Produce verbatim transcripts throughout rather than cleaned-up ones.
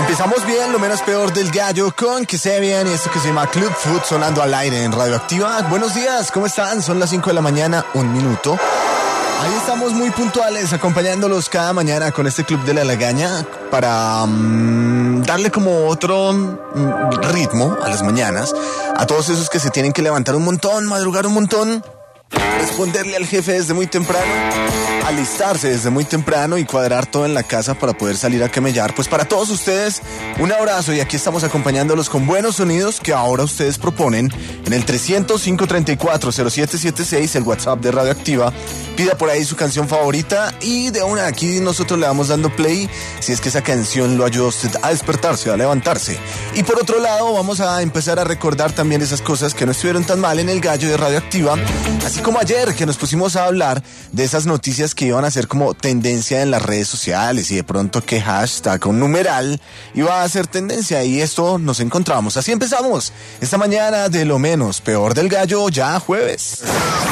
Empezamos bien, lo menos peor del gallo con que se vean y esto que se llama Club Food sonando al aire en Radioactiva. Buenos días, ¿cómo están? Son las cinco de la mañana, un minuto. Ahí estamos muy puntuales, acompañándolos cada mañana con este Club de la Lagaña para um, darle como otro um, ritmo a las mañanas, a todos esos que se tienen que levantar un montón, madrugar un montón, responderle al jefe desde muy temprano, alistarse desde muy temprano y cuadrar todo en la casa para poder salir a camellar. Pues para todos ustedes, un abrazo, y aquí estamos acompañándolos con buenos sonidos que ahora ustedes proponen en el trescientos, cinco treinta y cuatro, cero siete siete seis, el WhatsApp de Radioactiva. Pida por ahí su canción favorita y de una aquí nosotros le vamos dando play si es que esa canción lo ayuda a usted a despertarse, a levantarse. Y por otro lado vamos a empezar a recordar también esas cosas que no estuvieron tan mal en el gallo de Radioactiva, así como ayer que nos pusimos a hablar de esas noticias que iban a ser como tendencia en las redes sociales y de pronto que hashtag un numeral iba a ser tendencia, y esto nos encontramos. Así empezamos esta mañana de lo menos peor del gallo, ya jueves.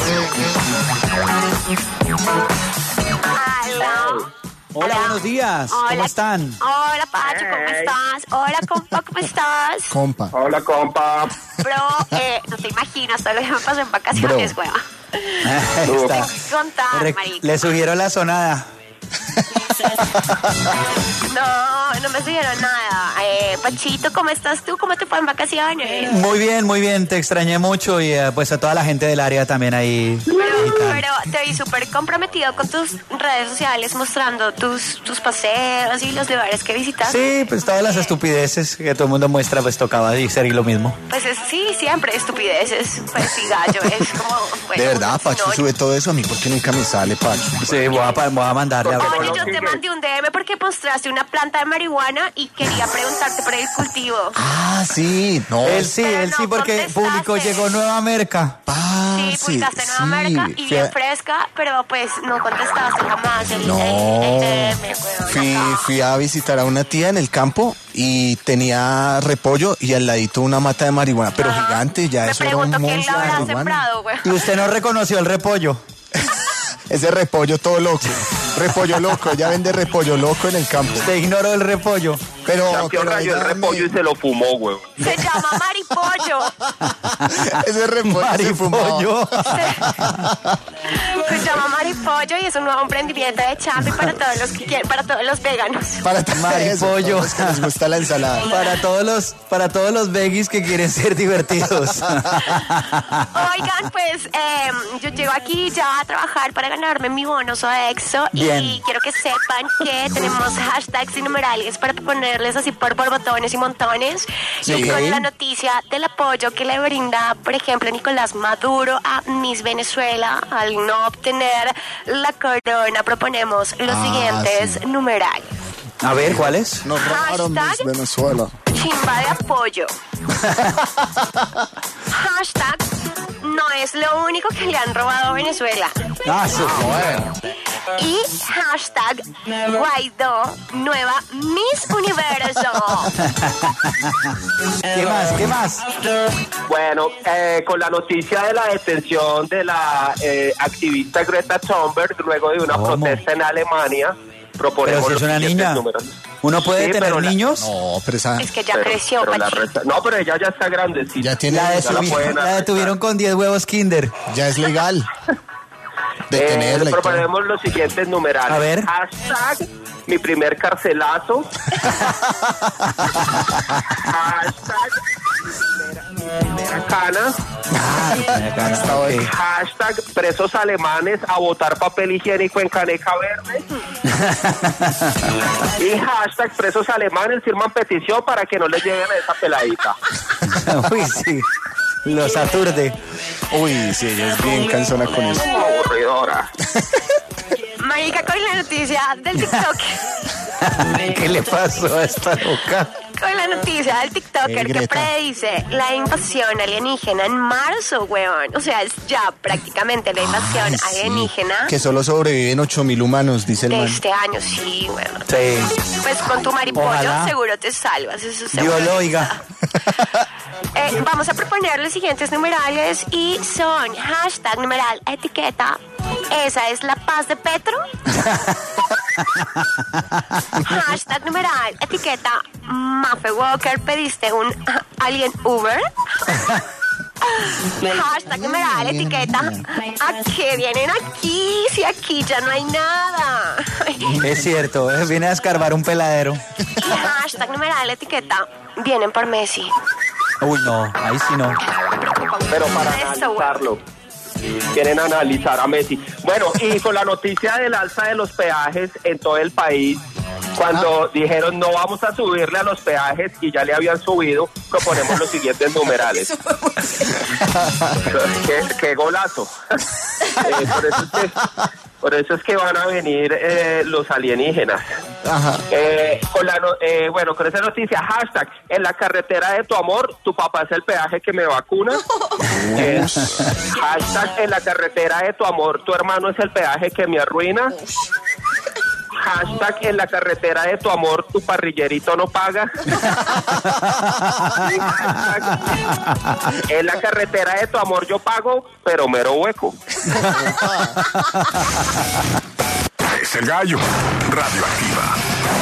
Aló. Hola, Hola. buenos días. Hola. ¿Cómo están? Hola, Pacho, ¿cómo Hey. estás? Hola, compa, ¿cómo estás? Compa. Hola, compa. Bro, eh, no te imaginas todo lo que me pasó en vacaciones, Bro. weón. Está. Contar, Re- marica. Le sugiero la sonada. No, no me subieron nada. Eh, Pachito, ¿cómo estás tú? ¿Cómo te fue en vacaciones? Muy bien, muy bien. Te extrañé mucho y eh, pues a toda la gente del área también ahí. Pero, y tal. pero te vi súper comprometido con tus redes sociales, mostrando tus, tus paseos y los lugares que visitas. Sí, pues todas las estupideces que todo el mundo muestra, pues tocaba ser lo mismo. Pues es- sí, siempre estupideces. Pues sí, gallo, es como... bueno, De verdad, Pacho, no, sube todo eso. A mí, ¿por qué nunca me sale, Pacho? Sí, voy a, pa- voy a mandarle a Oye, no yo te sigue. mandé un D M porque mostraste una planta de marihuana y quería preguntarte por el cultivo. Ah, sí, no. Él sí, Pero él sí, no porque contestaste. publicó, llegó Nueva Merca. Ah, Sí, publicaste Nueva Merca y Fui bien a- fresca, pero pues no contestaste jamás el, No. el, el D M, weón, Fui, acá. fui a visitar a una tía en el campo y tenía repollo y al ladito una mata de marihuana, pero Ah, gigante, ya me eso era un pregunto quién monstruo la de habrá marihuana. sembrado, güey. Y usted no reconoció el repollo. Ese repollo todo loco, repollo loco, ella vende repollo loco en el campo. Usted ignoró el repollo. Pero, Campeón pero rayó el ella repollo y me- se lo fumó, güey. Se llama maripollo. ese repollo se fumaba. Maripollo. Se llama maripollo y es un nuevo emprendimiento de Champi para todos los que quieren, para todos los veganos. Para t- Maripollo. eso, todos los que les gusta la ensalada. Para todos los, para todos los veggies que quieren ser divertidos. Oigan, pues eh, yo llego aquí ya a trabajar para ganarme mi bono Sodexo. Bien. Y quiero que sepan que tenemos hashtags y numerales para ponerles así por borbotones y montones. Sí. Y con Ok. la noticia del apoyo que le brinda, por ejemplo, Nicolás Maduro a Miss Venezuela al no obtener la corona, proponemos los Ah, siguientes sí. numerales. A ver, ¿cuál es? Nos robaron Hashtag- Miss Venezuela. Chimba de apoyo. Hashtag no es lo único que le han robado a Venezuela. Ah, sí. Bueno. Y hashtag Guaidó, nueva Miss Universo. ¿Qué más? ¿Qué más? Bueno, eh, con la noticia de la detención de la eh, activista Greta Thunberg luego de una ¿Cómo? protesta en Alemania, proponemos Pero si es los una siguientes niña. números. ¿Uno puede Sí, tener pero la- niños? No, pero esa Es que ya Pero- creció, pero la Pachito. resta- No, pero ella ya está grandecita. ya tiene, La, Ya la detuvi- pueden la arrestar. detuvieron con diez huevos Kinder. ya es legal. Eh, Detenerla y todo. proponemos los siguientes numerales. A ver. Hashtag mi primer carcelazo. Hashtag mi primera, mi primera cana. Está bueno. Ok. Hashtag presos alemanes a botar papel higiénico en caneca verde. Y hashtag presos alemanes firman petición para que no les lleguen a esa peladita. Uy, sí. Los aturde. Uy, sí, ella es bien cansona con eso. Aburridora. Marica, con la noticia del TikTok. ¿Qué le pasó a esta loca? Con la noticia del TikToker Eh, que Greta. predice la invasión alienígena en marzo, weón. O sea, es ya prácticamente la invasión Ay, sí. alienígena Que solo sobreviven ocho mil humanos, dice el de man. este año, sí, weón. Sí. Pues con tu maripollo Ojalá. seguro te salvas, eso seguro. Dios lo oiga. Eh, vamos a proponer los siguientes numerales y son hashtag numeral etiqueta. Esa es la paz de Petro. Hashtag numeral, etiqueta Mafe Walker, ¿pediste un alien Uber? Hashtag numeral, etiqueta ¿a qué vienen aquí? Si aquí ya no hay nada. Es cierto, eh, viene a escarbar un peladero. Y hashtag numeral, etiqueta vienen por Messi. Uy, no, ahí sí no. Pero para Eso, analizarlo. Quieren analizar a Messi. Bueno, y con la noticia del alza de los peajes en todo el país, cuando dijeron no vamos a subirle a los peajes y ya le habían subido, proponemos los siguientes numerales. qué, qué golazo. Eh, por, eso es que, por eso es que van a venir eh, los alienígenas. Ajá. Eh, con la no- eh, bueno, con esa noticia, hashtag, en la carretera de tu amor, tu papá es el peaje que me vacuna. Eh, hashtag, en la carretera de tu amor, tu hermano es el peaje que me arruina. Hashtag, en la carretera de tu amor, tu parrillerito no paga. Y hashtag, en la carretera de tu amor yo pago, pero mero hueco. Es el gallo. Radioactiva.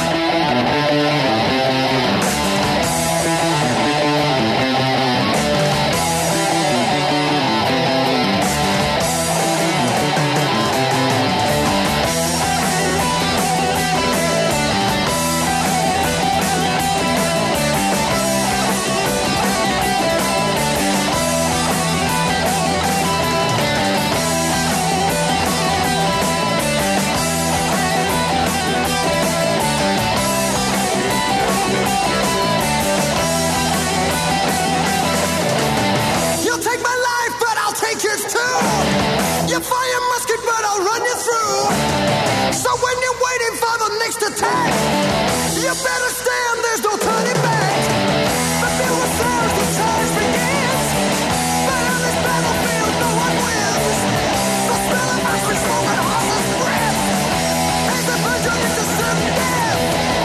You'll take my life, but I'll take yours too. You fire musket, but I'll run you through. So when you're waiting for the next attack, you better stand, there's no turning back. The bill was theirs, the charge begins. But on this battlefield, no one wins. The smell of ice smoke and horse's breath as the virgin into certain death.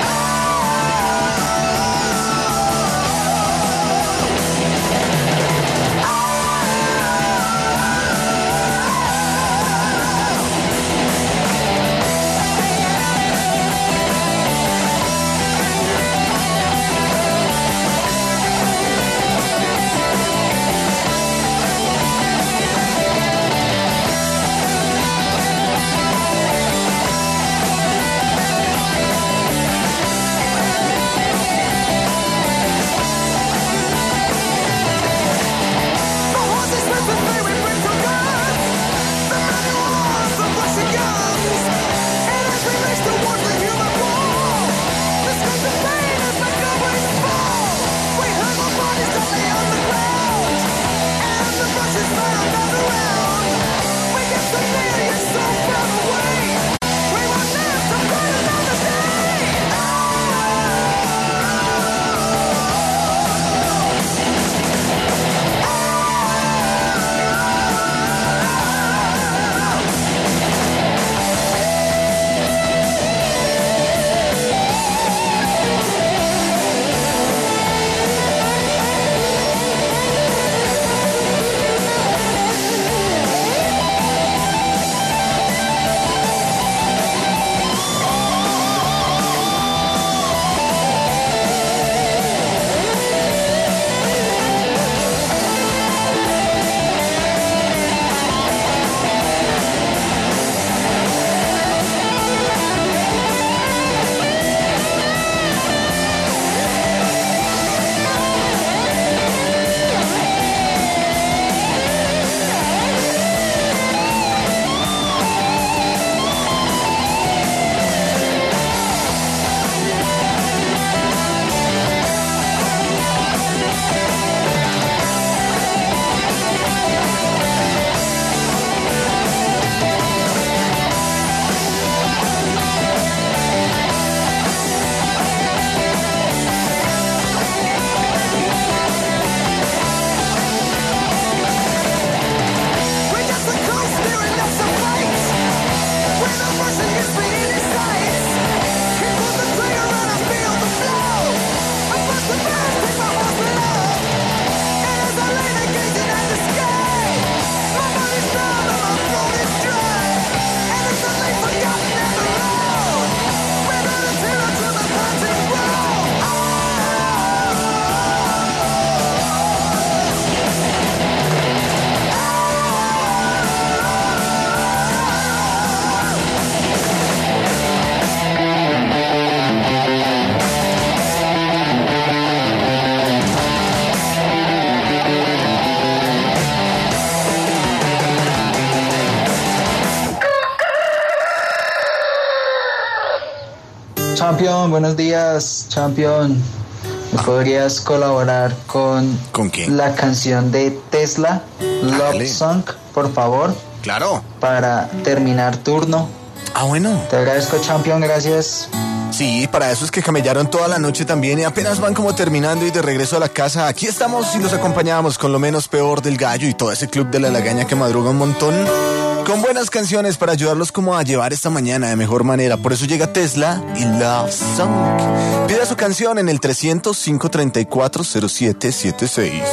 The horses with the very bring for guns. The manual arms of Russian guns. And as we race towards the human wall, the screams of pain as the cowboys fall. We heard the bodies that lay on the ground. And the Russians fight another round. We get so near, yet so far away. We will live to fight another day. We just a coast steering up some fights. When the Russian gets between his sights, he pulls the trigger and I feel the flow. I bust the birds, take my horse below. And as I lay there gazing at the sky, my body's numb and my throat is dry. And it's the late forgotten and the road. Champion, buenos días, Champion. ¿Me Ah. podrías colaborar con, ¿Con quién? la canción de Tesla, Love Dale. Song, por favor, Claro. para terminar turno? Ah, bueno. Te agradezco, Champion, gracias. Sí, para eso es que camellaron toda la noche también y apenas van como terminando y de regreso a la casa. Aquí estamos y los acompañamos con lo menos peor del gallo y todo ese club de la lagaña que madruga un montón. Con buenas canciones para ayudarlos como a llevar esta mañana de mejor manera. Por eso llega Tesla y Love Song. Pida su canción en el trescientos, cinco treinta y cuatro, cero siete siete seis.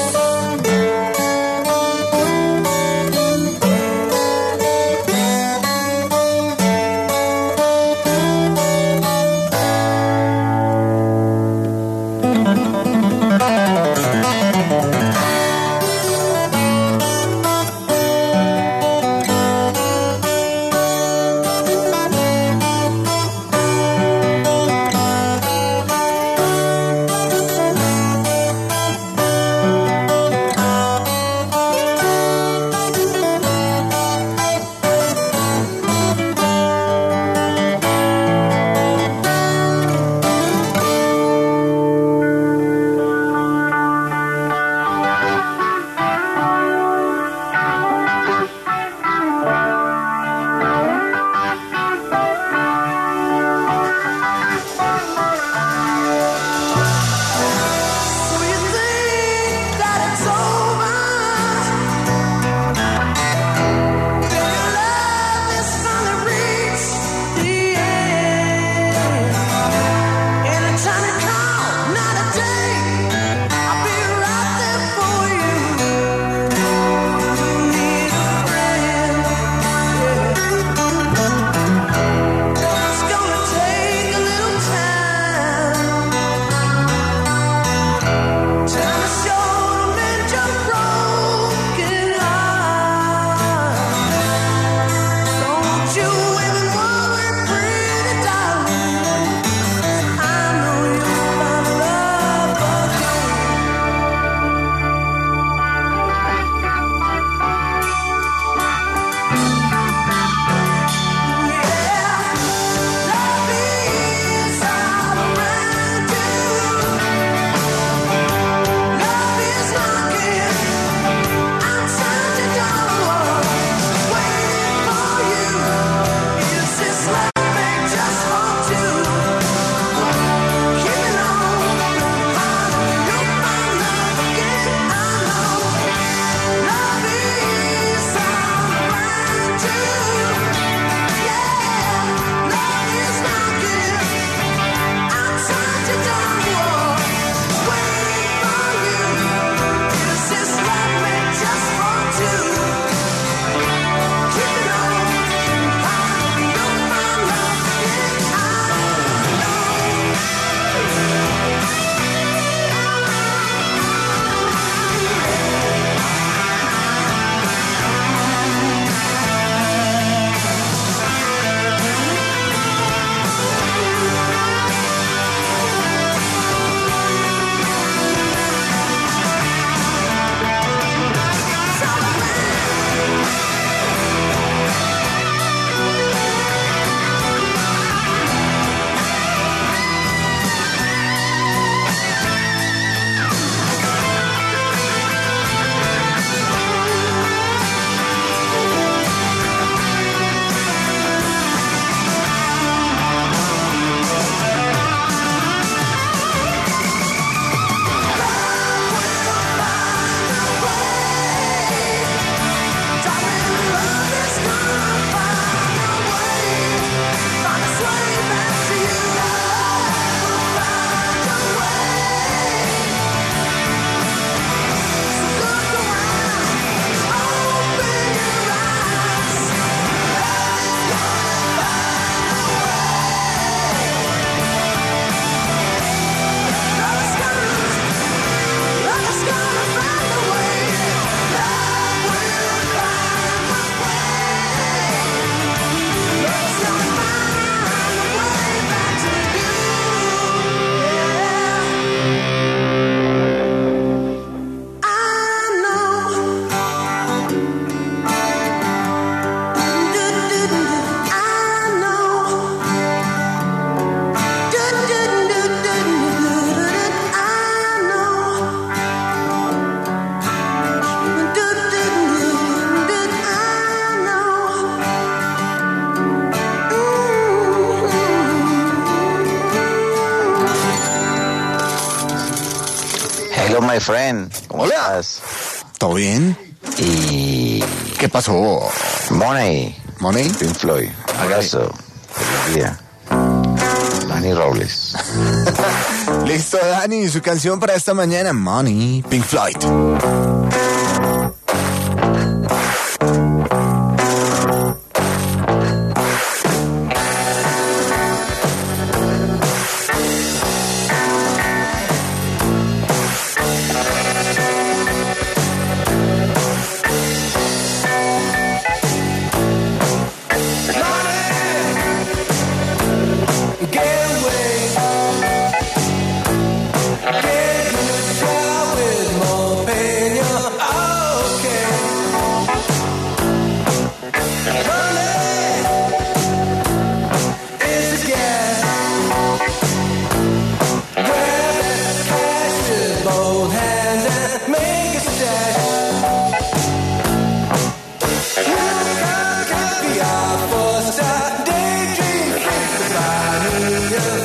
my friend. ¿Cómo Hola. estás? ¿Todo bien? Y... ¿Qué pasó? Money. ¿Money? Pink Floyd. Abrazo. Feliz día. Dani Robles. Listo, Dani, su canción para esta mañana, Money, Pink Floyd. Yeah.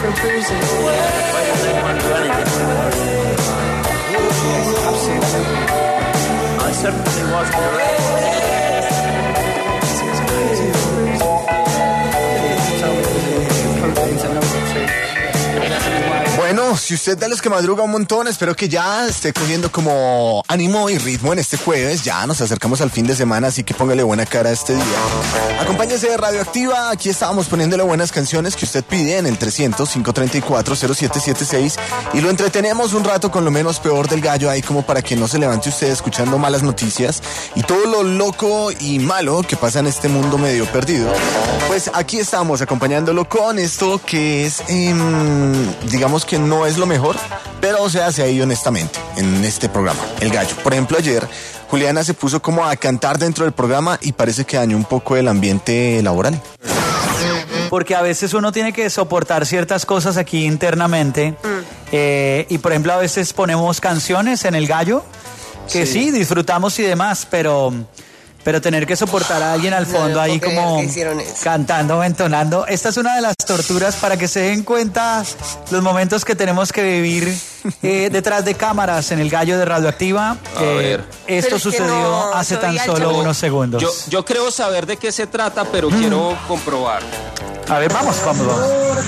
for bruising. Why does anyone do anything? I certainly wasn't around. Bueno, si usted de los que madruga un montón, espero que ya esté cogiendo como ánimo y ritmo en este jueves. Ya nos acercamos al fin de semana, así que póngale buena cara a este día. Acompáñese de Radioactiva. Aquí estábamos poniéndole buenas canciones que usted pide en el trescientos, cinco treinta y cuatro, cero siete siete seis y lo entretenemos un rato con lo menos peor del gallo ahí, como para que no se levante usted escuchando malas noticias y todo lo loco y malo que pasa en este mundo medio perdido. Pues aquí estamos acompañándolo con esto que es, eh, digamos que no es lo mejor, pero se hace ahí honestamente en este programa, El Gallo. Por ejemplo, ayer Juliana se puso como a cantar dentro del programa y parece que dañó un poco el ambiente laboral. Porque a veces uno tiene que soportar ciertas cosas aquí internamente. Mm. Eh, y por ejemplo, a veces ponemos canciones en El Gallo que sí, sí disfrutamos y demás, pero... Pero tener que soportar a alguien al fondo no, ahí como cantando, entonando. Esta es una de las torturas para que se den cuenta los momentos que tenemos que vivir eh, detrás de cámaras en El Gallo de Radioactiva. A eh, ver. Esto sucedió no, hace tan solo yo, unos segundos. Yo, yo creo saber de qué se trata, pero mm. quiero comprobar. A ver, vamos, vamos, vamos.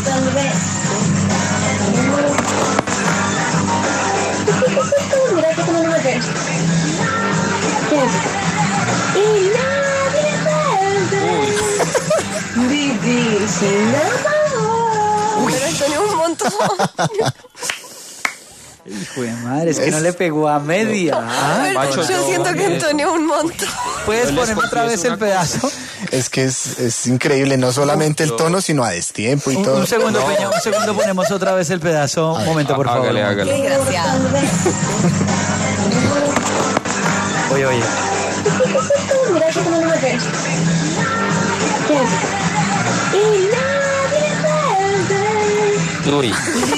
Y nadie me vivir sin amor. Pero Antonio, un montón. Hijo de madre, es que es... no le pegó a media. Ah, macho, yo, yo siento que Antonio un montón. ¿Puedes poner otra vez el pedazo? Es que es, es increíble, no solamente el tono, sino a destiempo y un, todo. Un segundo, no. Peña, un segundo, ponemos otra vez el pedazo. Un momento, por favor. Hágale, hágale. Qué desgraciado. Oye, oye. Mira que como no me ves. Y nadie Uy.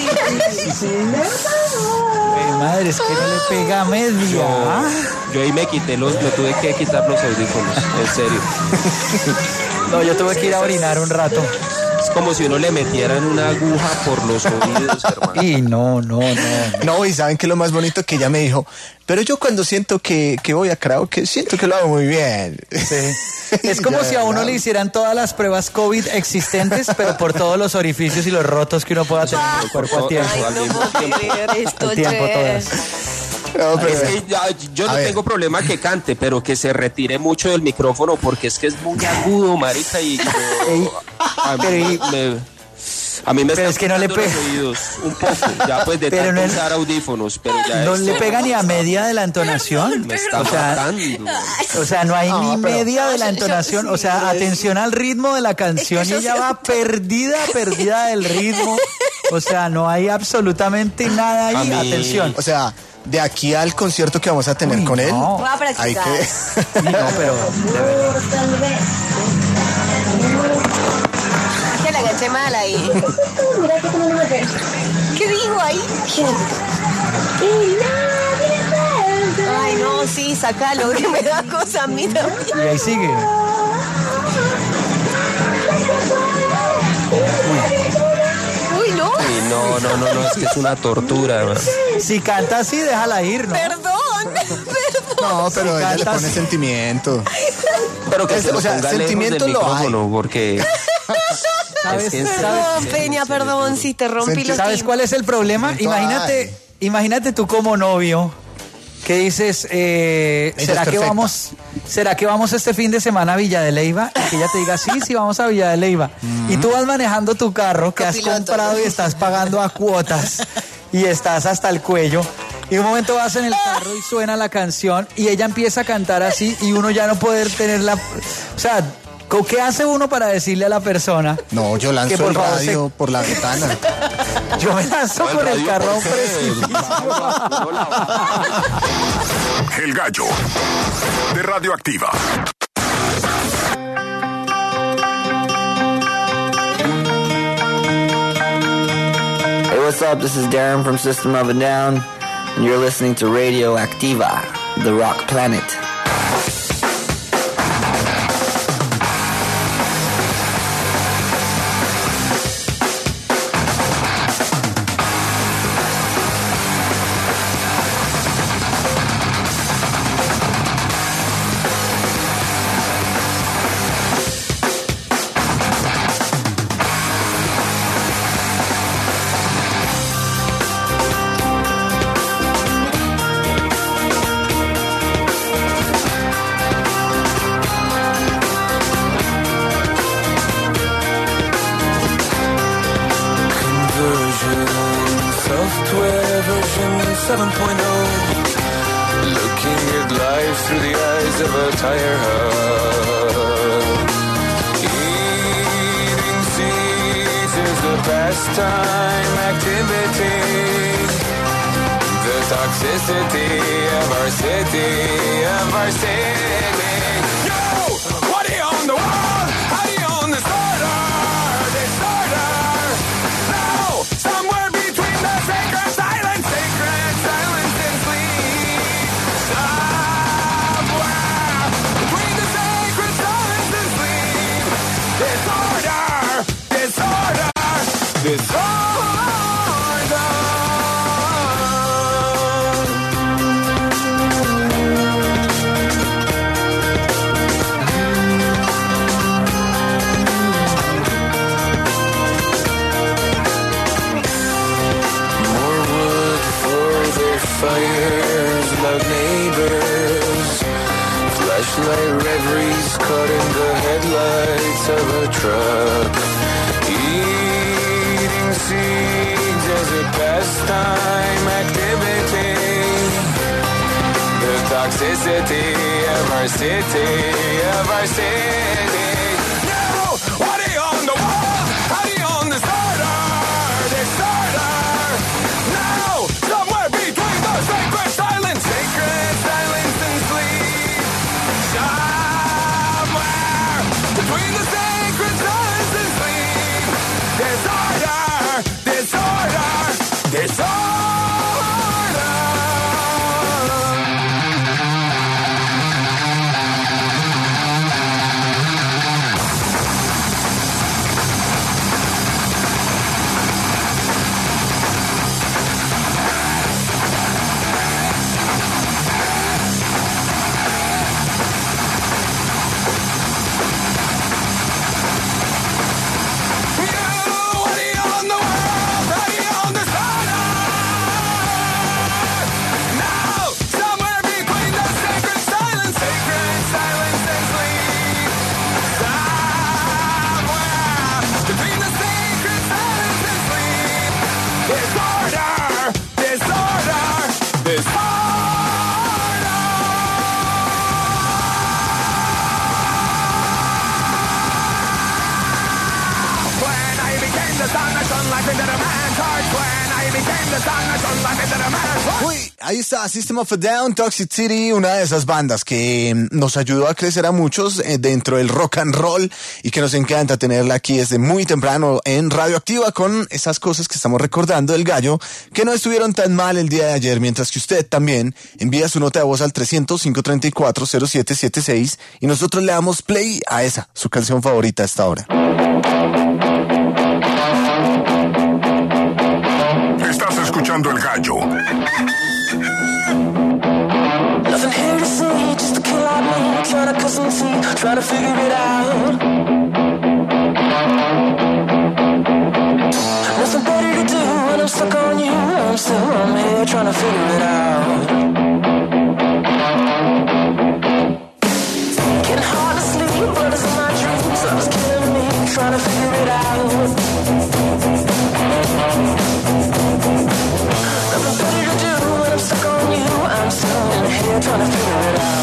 Ay, madre, es que no le pega a media. Yo, yo ahí me quité los, me tuve que quitar los audífonos, en serio. No, yo tuve que ir a orinar un rato. Es como si uno le metieran una aguja por los oídos, hermano. Y no, no, no. No, y ¿saben qué es lo más bonito? Que ella me dijo, pero yo cuando siento que, que voy a karaoke, siento que lo hago muy bien. Sí. Es como si a uno le hicieran todas las pruebas COVID existentes, pero por todos los orificios y los rotos que uno pueda tener en el cuerpo a tiempo. Ay, no puedo creer esto, al tiempo, todas. No, pero es que ya, yo no ver. tengo problema que cante, pero que se retire mucho del micrófono porque es que es muy agudo, marica, y yo, a mí me, a mí me pero es que no le pega los oídos un poco, ya pues de tanto no usar audífonos, pero ya no esto, le pega ni a media de la entonación. Me está o sea, matando. O sea, no hay no, ni pero, media de la entonación, o sea, atención al ritmo de la canción es que y ella va perdida, perdida del ritmo. O sea, no hay absolutamente nada ahí, mí, atención. O sea, de aquí al concierto que vamos a tener Uy, con él, no. Voy a practicar. Hay que... Sí, no, pero de verdad. Es que la agaché mal ahí. ¿Qué dijo ahí? Ay, no, sí, sacalo, que me da cosa a mí también. Y ahí sigue. Uy, no. Sí, no, no, no, no, es que es una tortura, man. Si canta así, déjala ir, ¿no? Perdón, perdón. No, pero si ella le pone así. Sentimiento. Pero que es, se o sea, ponga sentimiento lejos del lo hay. micrófono, porque... ¿Sabes? Es que es, Perdón, Peña, perdón, si te rompí los ¿Sabes cuál es el problema? Siento Imagínate, ay. imagínate tú como novio que dices, eh, ¿será que vamos, será que vamos este fin de semana a Villa de Leyva? Y que ella te diga, sí, sí, vamos a Villa de Leyva. Mm-hmm. Y tú vas manejando tu carro que Copiloto. has comprado y estás pagando a cuotas y estás hasta el cuello. Y un momento vas en el carro y suena la canción y ella empieza a cantar así y uno ya no puede tener la... O sea, ¿qué hace uno para decirle a la persona? No, yo lanzo por el favor, radio se... por la ventana. Yo me lanzo no, con el, el carro a un precipicio. El Gallo de Radioactiva. Hey, what's up? This is Darren from System of a Down, and you're listening to Radioactiva, the rock planet. seven point oh. Looking at life through the eyes of a tire hub. Eating seeds is a pastime activity. The toxicity of our city, of our city. Yo, what do you own the world? How do you own the starter? Disorder. Now, somewhere between the sacred silence, sacred silence and sleep. Somewhere between the sacred silence and sleep. Disorder, disorder, disorder. Fires, loud neighbors, flashlight reveries caught in the headlights of a truck. Eating seeds as a pastime activity. The toxicity of our city, of our city. Now, what do you own the wall? How do you own the starter? Disorder. Now, somewhere between the sacred silence, sacred silence and sleep. Somewhere between the sacred silence and sleep. Disorder, disorder, disorder. Uy, ahí está System of a Down, Toxic City, una de esas bandas que nos ayudó a crecer a muchos eh, dentro del rock and roll y que nos encanta tenerla aquí desde muy temprano en Radioactiva con esas cosas que estamos recordando del gallo que no estuvieron tan mal el día de ayer, mientras que usted también envía su nota de voz al trescientos, cinco treinta y cuatro, cero siete siete seis y nosotros le damos play a esa, su canción favorita a esta hora. Estás escuchando El Gallo. Nothing here to see, just a kid like me, trying to cut some teeth, trying to figure it out. Nothing better to do when I'm stuck on you. I'm still on here trying to figure it out. Getting hard to sleep, but it's in my dreams. I was killing me, trying to figure it out. Nothing better to do when I'm stuck on you. I'm still in here trying to figure it out.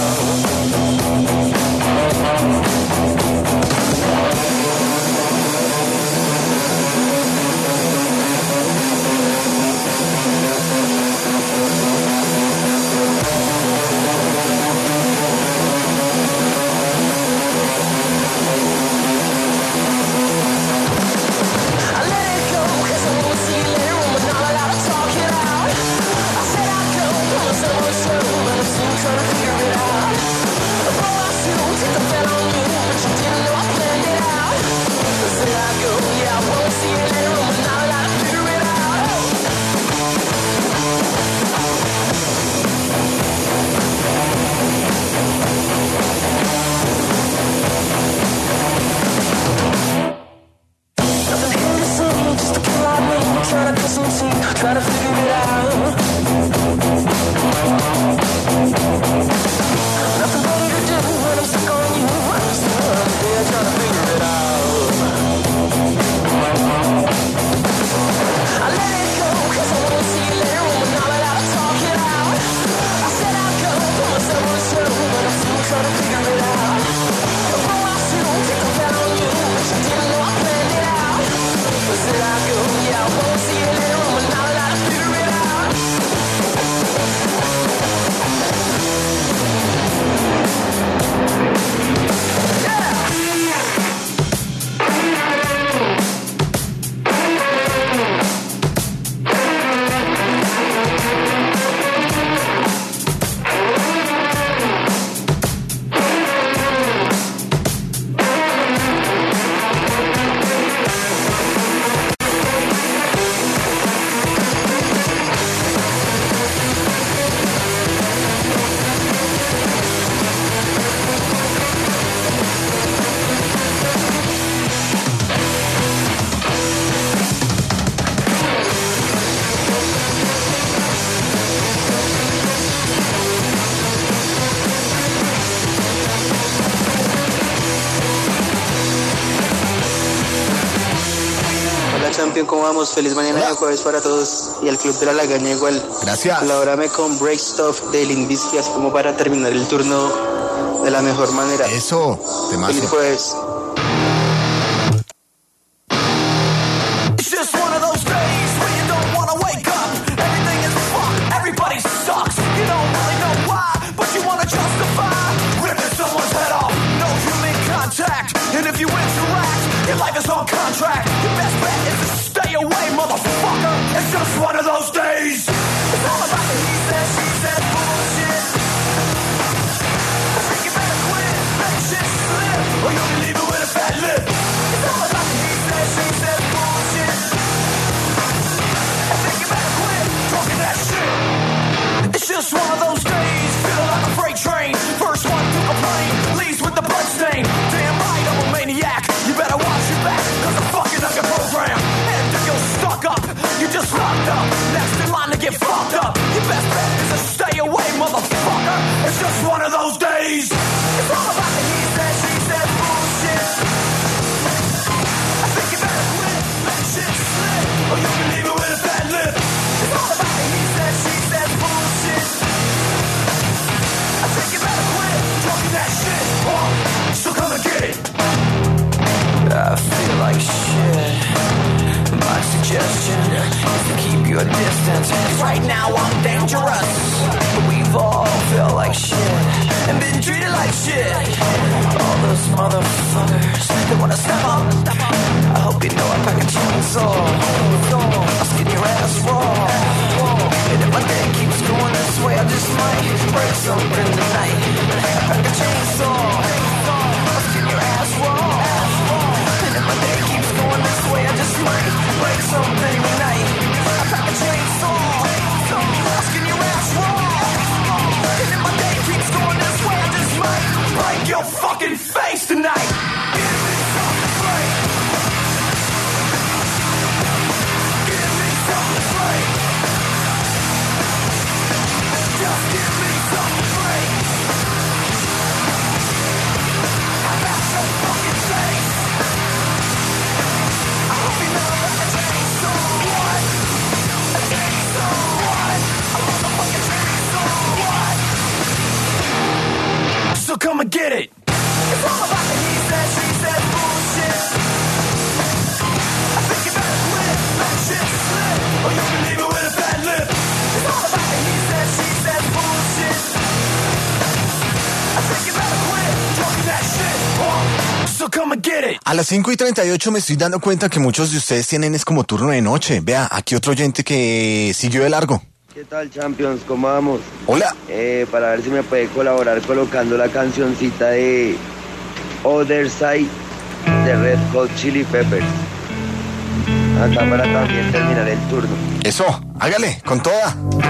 Try to figure it out. Nothing better to do when I'm stuck on you. I'm still up there trying to figure it out. I let it go cause I won't see you later when we're not allowed to talk Champion? ¿Cómo vamos? Feliz mañana de jueves para todos. Y al Club de la Lagaña igual. Gracias. Colabórame con Break Stuff de Limp Bizkit, así como para terminar el turno de la mejor manera. Eso, temazo. Feliz jueves. And if you interact, your life is on contract. Your best bet is to stay away, motherfucker. It's just one of those days. It's all about the he said, she said bullshit. I think you better quit, make shit slip, or you'll be leaving with a fat lip. It's all about the he said, she said bullshit. I think you better quit talking that shit. It's just one of those days, feel like a freight train. First one to complain, leaves with the blood stain. Damn right, I'm a maniac. You better watch your back, cause I'm fucking up your program. And if you're stuck up, you just locked up. Next in line to get fucked up. Your best bet is to stay away, motherfucker. It's just one of those days. It's all about the he said, she said bullshit. I think you better quit, let shit slip, or you'll be leaving with a fat lip. It's all about the he said, she said bullshit. I think you better quit talking that shit, or so come and get it. I feel like shit. My suggestion is to keep your distance. Right now I'm dangerous. We've all felt like shit and been treated like shit. All those motherfuckers that wanna step up. I hope you know I pack a chainsaw. I'll skin your ass raw. And if my day keeps going this way, I just might break something tonight. I pack a chainsaw. I'll skin your ass raw. And if my day keeps going this way, I just might break something tonight. I pack a chainsaw. I'll skin your ass raw. And if my day keeps going this way, I just might break your fucking face tonight. Give me something to break. Give me something to break. Just give me something to break. I got your fucking face. I hope you know that I changed so what? I changed so what? I motherfucking changed so what? So come and get it. It's all about the he said, she said bullshit. I think you better quit, let shit slip, or you'll be leaving with a bad lip. It's all about the he said, she said bullshit. I think you better quit talking that shit, or so come and get it. A las cinco y treinta y ocho me estoy dando cuenta que muchos de ustedes tienen es como turno de noche. Vea, aquí otro oyente que siguió de largo. ¿Qué tal, Champions? ¿Cómo vamos? Hola. Eh, para ver si me puede colaborar colocando la cancioncita de Other Side de Red Hot Chili Peppers. Acá para también terminar el turno. Eso, hágale, con toda.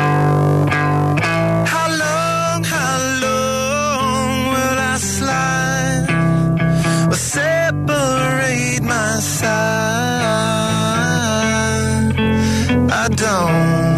How long, how long will I slide or separate my side? I don't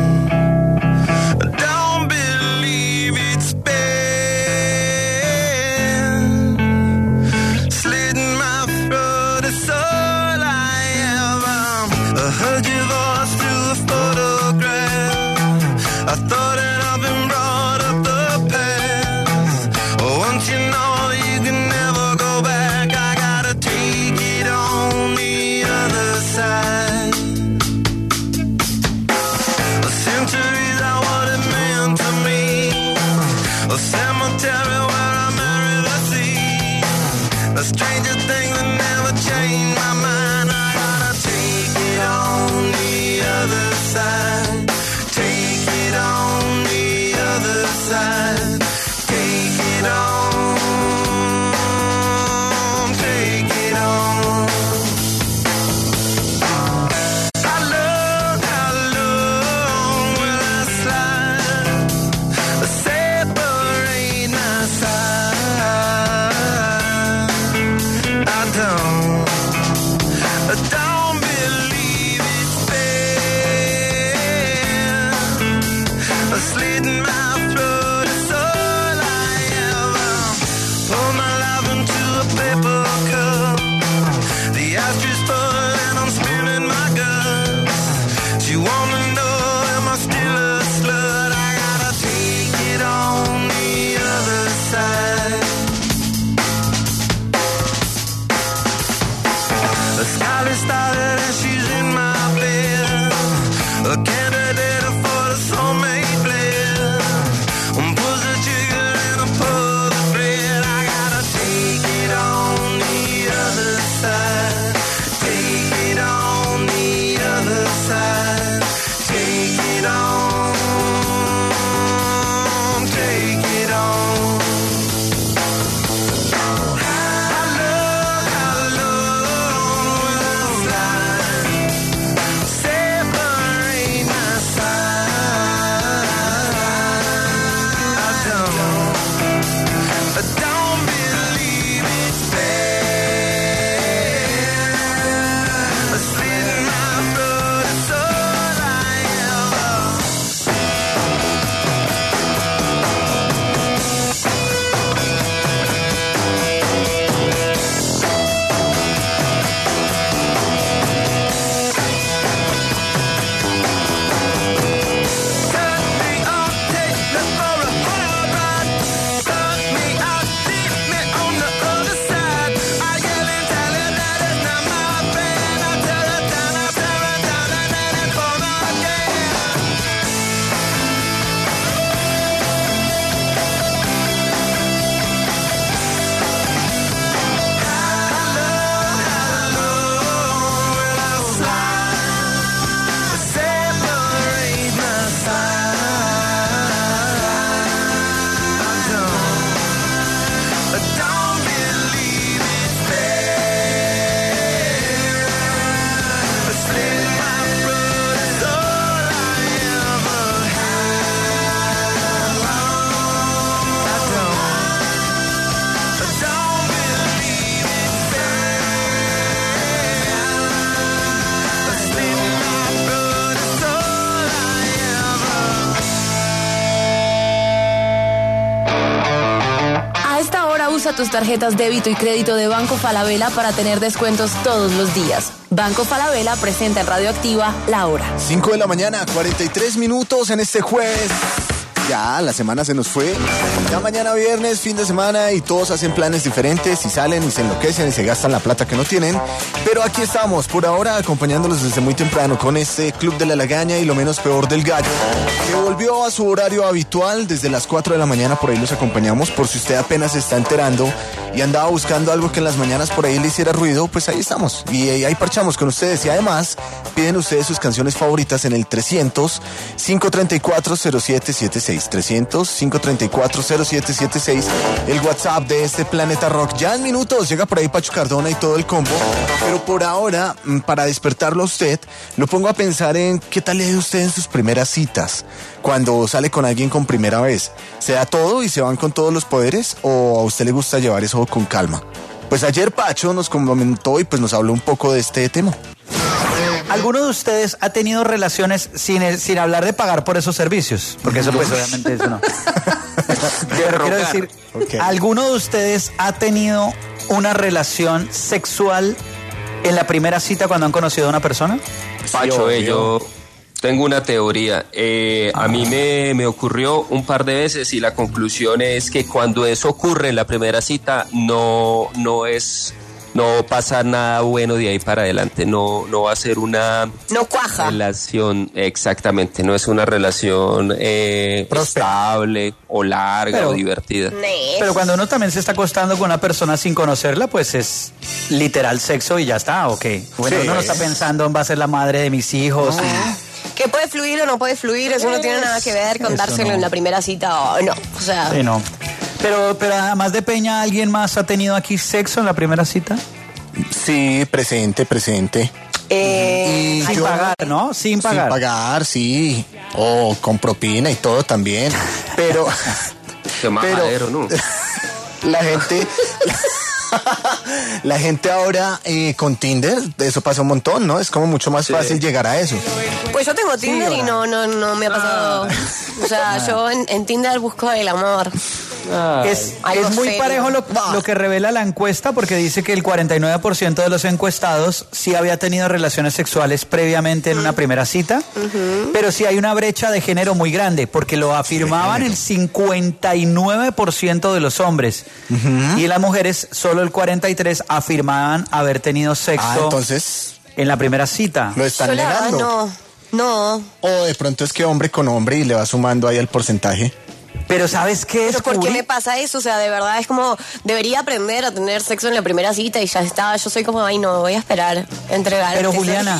Usa tus tarjetas débito y crédito de Banco Falabella para tener descuentos todos los días. Banco Falabella presenta en Radio Activa La Hora. cinco de la mañana, cuarenta y tres minutos en este jueves. Ya, la semana se nos fue. Ya mañana viernes, fin de semana, y todos hacen planes diferentes y salen y se enloquecen y se gastan la plata que no tienen. Pero aquí estamos, por ahora, acompañándolos desde muy temprano con este Club de la Lagaña y lo menos peor del gallo, que volvió a su horario habitual desde las cuatro de la mañana. Por ahí los acompañamos, por si usted apenas se está enterando y andaba buscando algo que en las mañanas por ahí le hiciera ruido, pues ahí estamos. Y ahí parchamos con ustedes. Y además, piden ustedes sus canciones favoritas en el trescientos, cinco treinta y cuatro, cero siete siete seis. trescientos, cinco treinta y cuatro, cero siete siete seis, el WhatsApp de este Planeta Rock. Ya en minutos llega por ahí Pacho Cardona y todo el combo, pero por ahora, para despertarlo a usted, lo pongo a pensar en qué tal le da usted en sus primeras citas, cuando sale con alguien con primera vez. ¿Se da todo y se van con todos los poderes, o a usted le gusta llevar eso con calma? Pues ayer Pacho nos comentó y pues nos habló un poco de este tema. ¿Alguno de ustedes ha tenido relaciones sin, sin hablar de pagar por esos servicios? Porque eso pues obviamente eso no. Pero quiero decir, okay. ¿Alguno de ustedes ha tenido una relación sexual en la primera cita cuando han conocido a una persona? Pacho, eh, yo tengo una teoría. Eh, a mí me, me ocurrió un par de veces y la conclusión es que cuando eso ocurre en la primera cita no, no es... no pasa nada bueno de ahí para adelante, no, no va a ser una no cuaja. relación, exactamente, no es una relación eh, estable o larga pero, o divertida. Pero cuando uno también se está acostando con una persona sin conocerla, pues es literal sexo y ya está, ok. Bueno, sí. Uno no está pensando en va a ser la madre de mis hijos. No. Y... que puede fluir o no puede fluir, eso no tiene nada que ver con dárselo no. en la primera cita o no, o sea... Sí, no. Pero, pero además de Peña, ¿alguien más ha tenido aquí sexo en la primera cita? Sí, presente, presente. Eh, sin pagar, ¿no? Sin pagar. Sin pagar, sí. O oh, con propina y todo también. Pero... Qué majadero, ¿no? La gente... La gente ahora eh, con Tinder, eso pasa un montón, ¿no? Es como mucho más sí. fácil llegar a eso. Pues yo tengo Tinder sí, y no, no, no me ha pasado. Ah. O sea, ah. yo en, en Tinder busco el amor. Ah. Es, es muy serio. parejo lo, lo que revela la encuesta, porque dice que el cuarenta y nueve por ciento de los encuestados sí había tenido relaciones sexuales previamente en una primera cita, uh-huh. pero sí hay una brecha de género muy grande, porque lo afirmaban el cincuenta y nueve por ciento de los hombres, uh-huh. y en las mujeres solo el cuarenta y tres por ciento afirmaban haber tenido sexo ah, entonces, en la primera cita. ¿Lo están Sola, negando? No, no. O de pronto es que hombre con hombre y le va sumando ahí el porcentaje. Pero ¿sabes qué es? ¿Pero por qué me pasa eso? O sea, de verdad es como, debería aprender a tener sexo en la primera cita y ya está. Yo soy como, ay no, voy a esperar a entregar. Pero Juliana,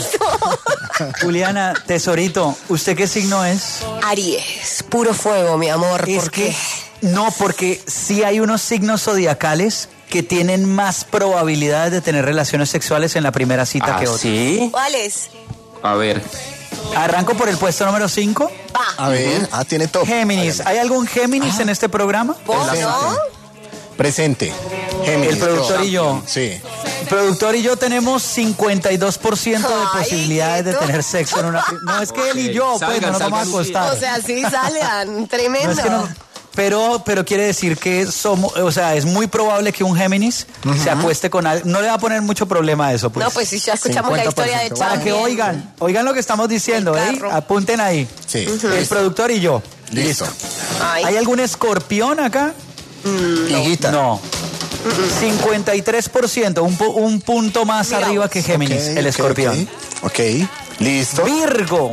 Juliana, tesorito, ¿usted qué signo es? Aries, puro fuego, mi amor. Es ¿Por que, qué? No, porque sí hay unos signos zodiacales que tienen más probabilidades de tener relaciones sexuales en la primera cita ¿Ah, que otros. ¿Sí? ¿Cuáles? A ver. Arranco por el puesto número cinco. A ver, ah, tiene top. Géminis. ¿Hay algún Géminis ah. en este programa? ¿Vos no? Presente. Géminis. El productor y yo. Sí. El productor y yo tenemos cincuenta y dos por ciento de Ay, posibilidades ¿quieto? de tener sexo en una... No, es que él y yo, pues, salgan, no nos vamos a acostar. O sea, sí salgan. Tremendo. No es que no, pero, pero quiere decir que somos, o sea, es muy probable que un Géminis uh-huh. se acueste con alguien. No le va a poner mucho problema a eso, pues. No, pues si ya escuchamos la historia de Chad. Para que oigan, oigan lo que estamos diciendo, ¿eh? Apunten ahí. Sí. Uh-huh. El productor y yo. Listo. Ay. ¿Hay algún escorpión acá? Mm, Higuita. No. cincuenta y tres por ciento, un, un punto más Mira. arriba que Géminis, okay, el escorpión. Ok, okay. Listo. Virgo.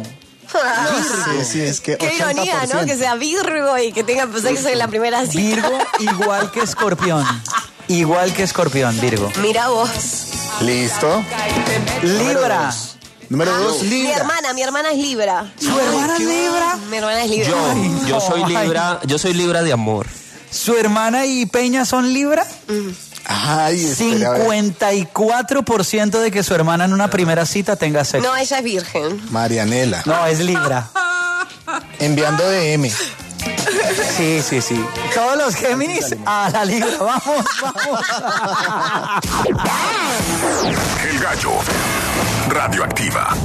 Sí, sí, es que qué ironía, ¿no? Que sea Virgo y que tenga sexo en la primera cita. Virgo igual que Escorpión. Igual que Escorpión, Virgo. Mira vos. Listo. Libra. Número ah, dos, Libra. Mi hermana, mi hermana es Libra. ¿Su hermana es Libra? Mi hermana es Libra. Yo, Ay, yo soy Libra, yo soy Libra de amor. ¿Su hermana y Peña son Libra? Mm. Ay, cincuenta y cuatro por ciento de que su hermana en una primera cita tenga sexo. No, ella es virgen. Marianela. No, es Libra. Enviando D M. Sí, sí, sí. Todos los Géminis a la Libra. Vamos, vamos. El Gallo. Radioactiva.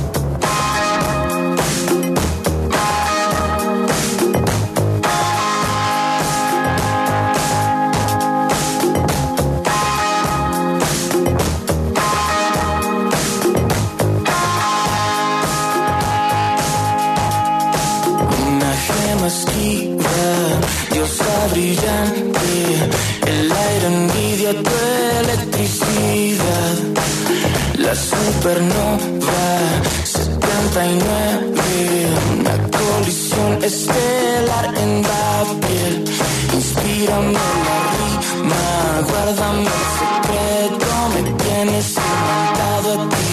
me esquiva, diosa brillante, el aire envidia tu electricidad. La supernova setenta y nueve, una colisión estelar en la piel. Inspírame la rima, guárdame el secreto, me tienes encantado a ti.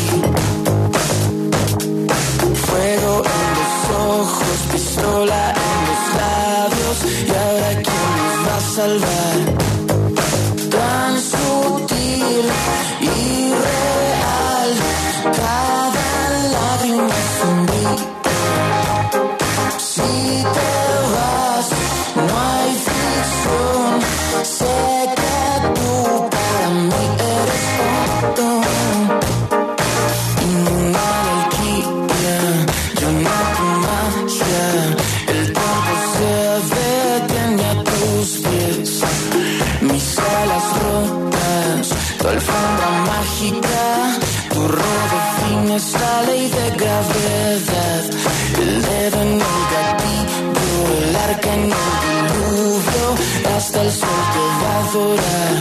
Fuego en los ojos, pistola en los labios, y ahora ¿quién nos va a salvar? Tan sutil y real, cada lágrima es un grito. Si te vas, no hay ficción, sé que tú para mí eres otro. Inmune alquimia, yo no tu magia, el tiempo se detiene a tus pies. Mis alas rotas, tu alfombra mágica, tu robo define esta ley de gravedad. El dedo en el gatillo, el arca en el diluvio, hasta el sol te va a adorar.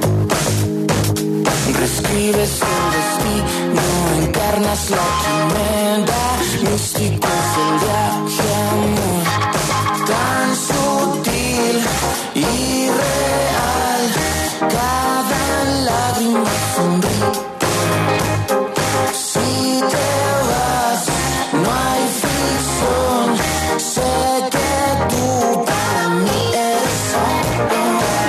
Reescribes el destino, encarnas la quimera, místico es el viaje, amor. Tan sutil y real, cada lágrima es un rito. Si te vas, no hay ficción, sé que tú para mí eres oro.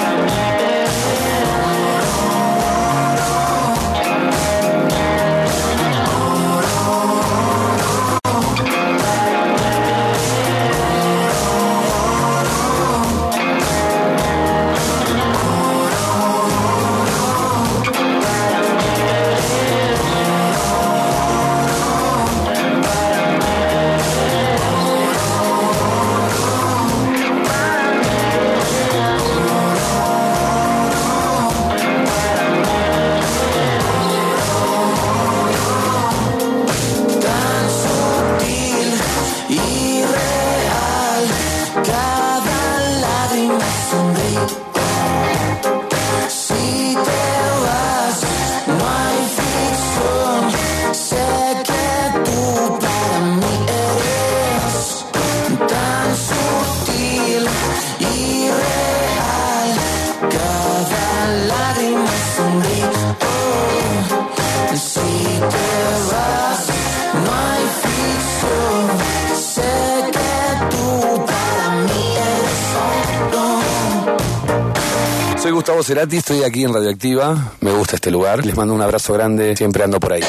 Soy Gustavo Cerati, estoy aquí en Radioactiva, me gusta este lugar, les mando un abrazo grande, siempre ando por ahí.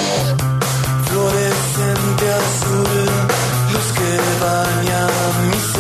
Fluorescente azul, luz que baña mis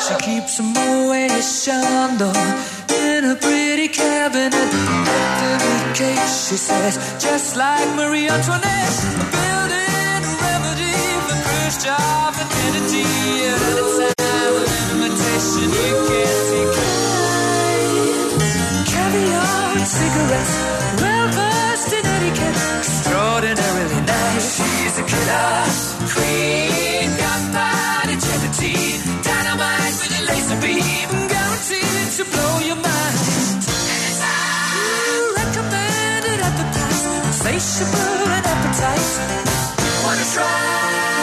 She keeps a Moet Chandon in a pretty cabinet. Infinite cake, she says, just like Marie Antoinette. Building a remedy for Khrushchev and Kennedy. At a time of limitation, you can't take it. Caviar and cigarettes, well versed in etiquette, extraordinarily nice. She's a killer queen, gunpowder gelatine, dynamite with a laser beam, guaranteed to blow your mind. Recommended at the price, insatiable and appetite. Wanna try?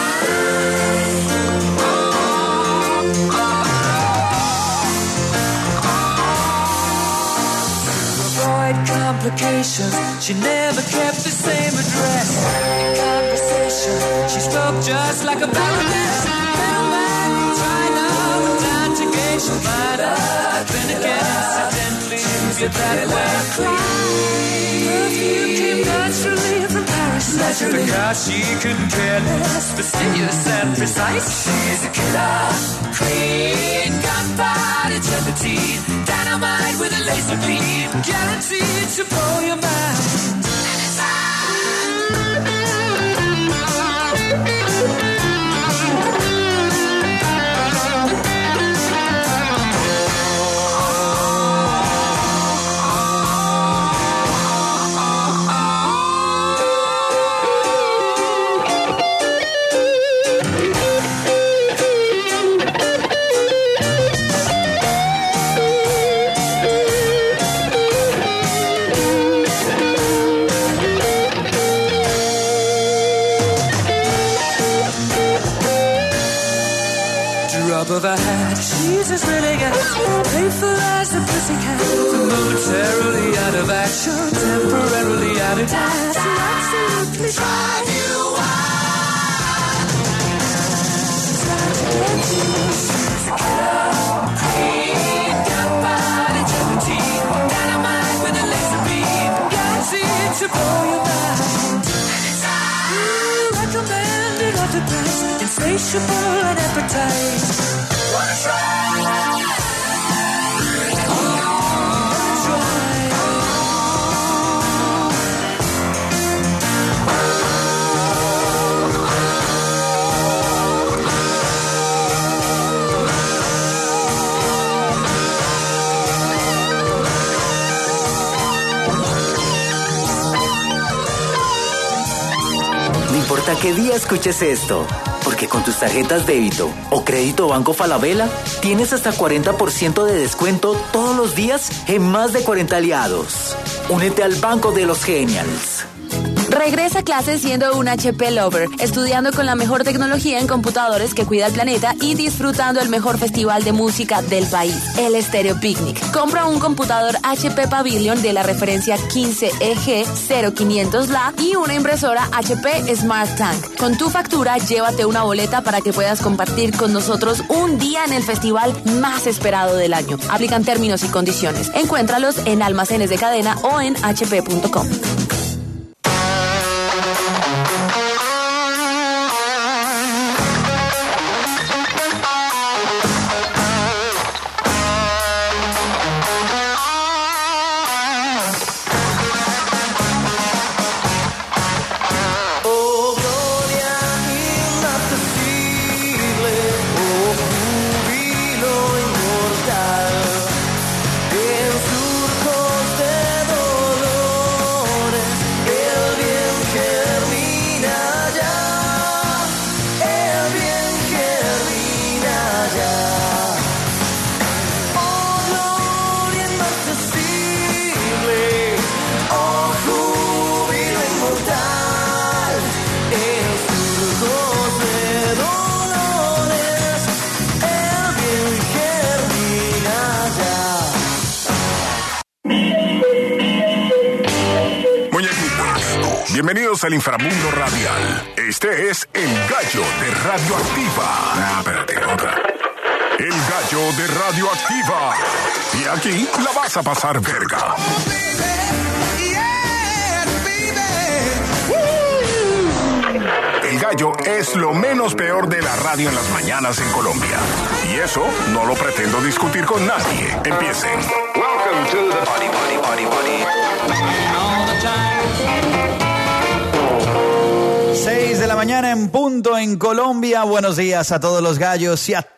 Complications, she never kept the same address. In conversation, she spoke just like a baroness. Mailman, China, down to gauge your mind. Then again, incidentally, you're that way. Perfume came naturally from Paris. Naturally. Because she couldn't care less, fastidious and precise. She's a killer queen, gunpowder gelatine, dynamite with a laser beam, guaranteed to blow your mind. Of her hat, she's as willing as playful as a pussycat. Momentarily out of action, temporarily out of gas. Absolutely drive you wild. She's a killer queen, gunpowder gelatine, dynamite with a laser beam, guaranteed to blow your mind. Recommended at the price, insatiable and appetite. Wanna try? No importa qué día escuches esto, porque con tus tarjetas débito o crédito Banco Falabella tienes hasta cuarenta por ciento de descuento todos los días en más de cuarenta aliados. Únete al Banco de los Genials. Regresa a clases siendo un H P Lover, estudiando con la mejor tecnología en computadores que cuida el planeta y disfrutando el mejor festival de música del país, el Stereo Picnic. Compra un computador H P Pavilion de la referencia quince E G cero quinientos L A y una impresora H P Smart Tank. Con tu factura, llévate una boleta para que puedas compartir con nosotros un día en el festival más esperado del año. Aplican términos y condiciones. Encuéntralos en almacenes de cadena o en h p punto com. Bienvenidos al inframundo radial. Este es El Gallo de Radioactiva. Ah, espérate, otra. El Gallo de Radioactiva. Y aquí la vas a pasar verga. El Gallo Gallo es lo menos peor de la radio en las mañanas en Colombia. Y eso no lo pretendo discutir con nadie. Empiecen. Welcome to the party, party, party, party. All the time. seis de la mañana en punto en Colombia. Buenos días a todos los gallos y a